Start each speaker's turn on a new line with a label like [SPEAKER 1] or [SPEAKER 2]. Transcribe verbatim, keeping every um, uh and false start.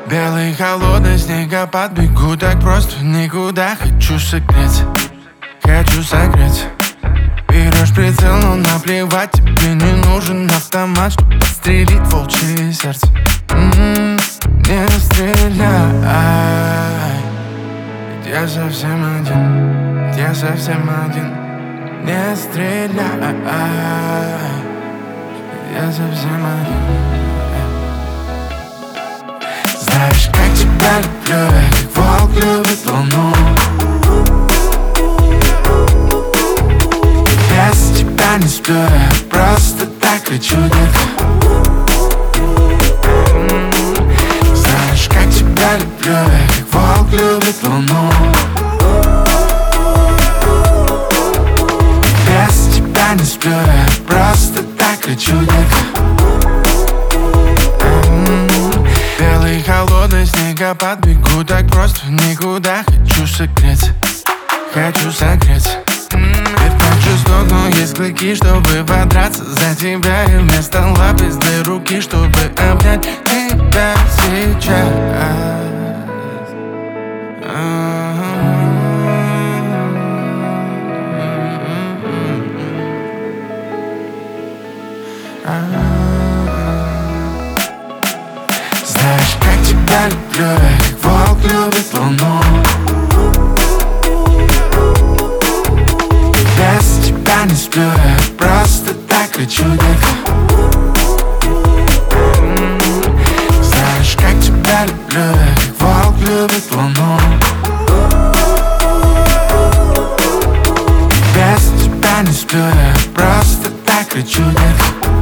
[SPEAKER 1] Белый холодный снегопад, бегу так просто никуда. Хочу согреться, хочу согреться. Берешь прицел, но наплевать, тебе не нужен автомат, чтобы подстрелить волчье сердце. М-м, не стреляй, ведь я совсем один, ведь я совсем один. Не стреляй, ведь я совсем один. Знаешь, как тебя люблю, я как волк любит луну. Без тебя не сплю, я просто так хочу, детка. Знаешь, как тебя люблю, я как волк любит луну. Без тебя не сплю, я просто так хочу, детка. Белый холодный снегопад, бегу так просто никуда. Хочу согреться, хочу согреться. Ведь хочу сдохну, есть клыки, чтобы подраться за тебя. И вместо лапистой руки, чтобы обнять тебя сейчас. Знаешь, как тебя люблю, я как волк любит луну. Без тебя не сплю, я просто так хочу, детка. Знаешь, как тебя люблю, я как волк любит луну. Без тебя не сплю, я просто так хочу, детка.